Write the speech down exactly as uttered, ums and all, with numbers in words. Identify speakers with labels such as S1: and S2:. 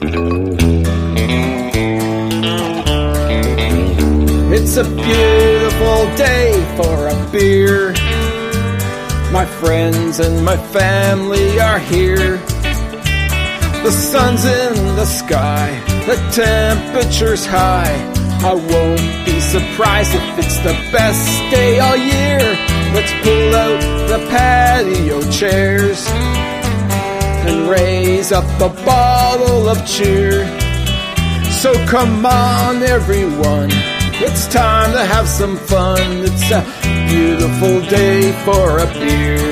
S1: It's a beautiful day for a beer. My friends and my family are here. The sun's in the sky, the temperature's high. I won't be surprised if it's the best day all year. Let's pull out the patio chairs and raise up a bottle of cheer. So come on everyone, it's time to have some fun. It's a beautiful day for a beer.